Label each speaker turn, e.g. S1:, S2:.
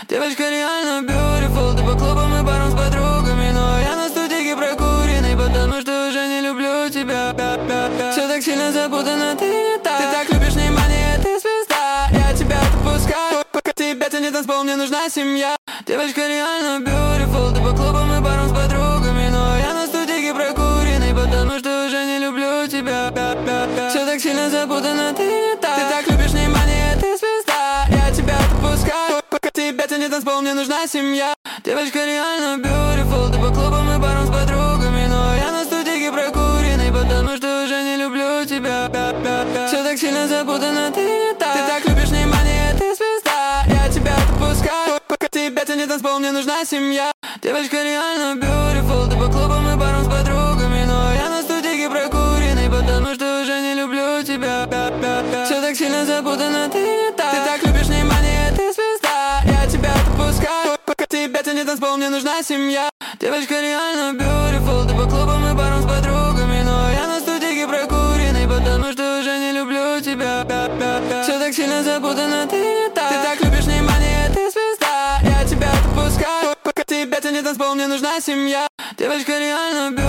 S1: Девочка реально beautiful. Ты по клубам и барам с подругами, но я на студике прокуренный, потому что уже не люблю тебя. Все так сильно запутано, ты не так. Ты так любишь внимание, ты звезда. Я тебя отпускаю, тебя тянет танцпол, мне нужна семья. Девочка реально beautiful. Ты по клубам и барам с подругами, но я на студике прокуренный, потому что уже не люблю тебя. Все так сильно запутано, ты не так. Ты так любишь внимание, ты звезда. Я тебя отпускаю, тебя тянет танцпол, мне нужна семья. Девочка реально beautiful. Ты по клубам и барам с подругами, но я на студике прокуренный, потому что уже не люблю тебя. Все так сильно запутано, ты не так. Ты так любишь внимание, ты звезда. Я тебя отпускаю, тебя тянет танцпол, мне нужна семья. Девочка реально beautiful. Ты по клубам и барам с подругами, но я на студике прокуренный, потому что уже не люблю тебя. Все так сильно запутано, ты не так. Ты так любишь внимание, ты звезда. Я тебя отпускаю, тебя тянет танцпол, мне нужна семья. Девочка реально beautiful. Ты по клубам и барам с подругами, но я на студике прокуренный, потому что уже не люблю тебя. Все так сильно запутано, ты не так. Ты так любишь внимание, ты звезда. Я тебя отпускаю, тебя тянет танцпол, мне нужна семья. Девочка реально beautiful.